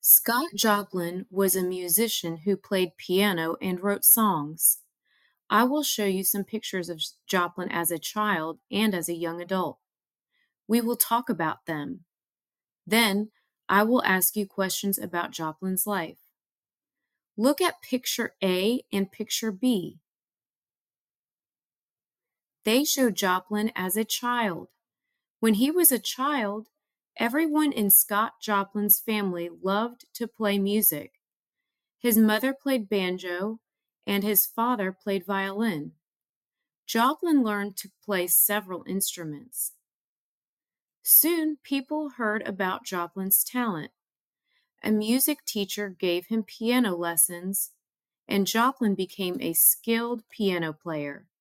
Scott Joplin was a musician who played piano and wrote songs. I will show you some pictures of Joplin as a child and as a young adult. We will talk about them. Then, I will ask you questions about Joplin's life. Look at picture A and picture B. They show Joplin as a child. When he was a child, everyone in Scott Joplin's family loved to play music. His mother played banjo, and his father played violin. Joplin learned to play several instruments. Soon, people heard about Joplin's talent. A music teacher gave him piano lessons, and Joplin became a skilled piano player.